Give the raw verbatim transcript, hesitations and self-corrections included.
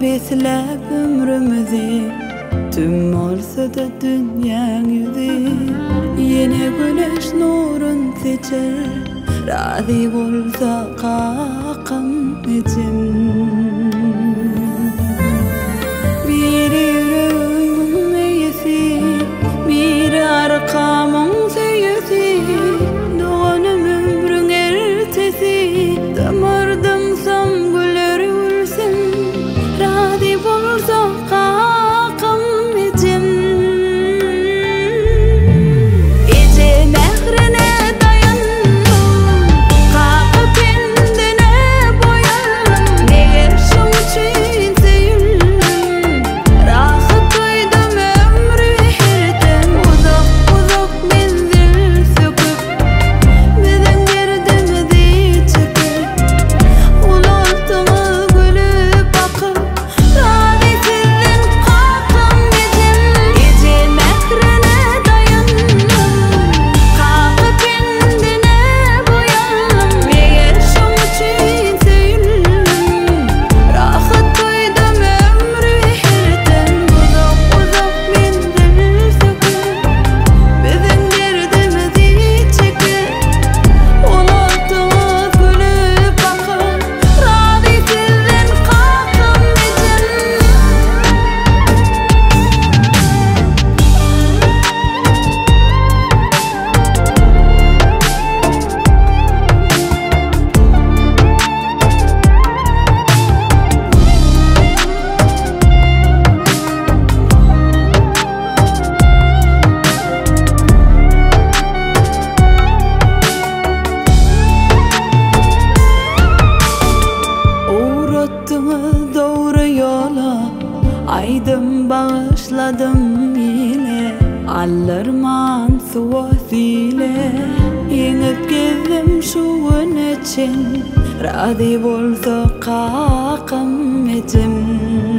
beslep ömrümüzi tüm olsa da dünyanın yüzü yine güneş nurun seçer razı bolsa kakam için bir yüreğimin meyesi bir arkamın seyisi doğanım ömrün ertesi damardım sam güller ülsün razı bolsa kakam için gece nehrine dayandım kakı kendine boyandım neger şun için sevildim rahat duydum ömrü herden uzak uzak menzil söküp bizden girdimizi çekip unuttığımız gülüp bakıp razı sizden kakam için gece nehrine dayandım kakı kendine boyandım neger şun için sevildim rahat duydum ömrü herden uzak uzak menzil söküp bizden girdimizi çekip unuttığımız gülüp bakıp razı sizden kakam için uğrattınız doğru yola aydım bağışladım yine alırman suasile yengip gezdim şu gün için razı bolsa kakam için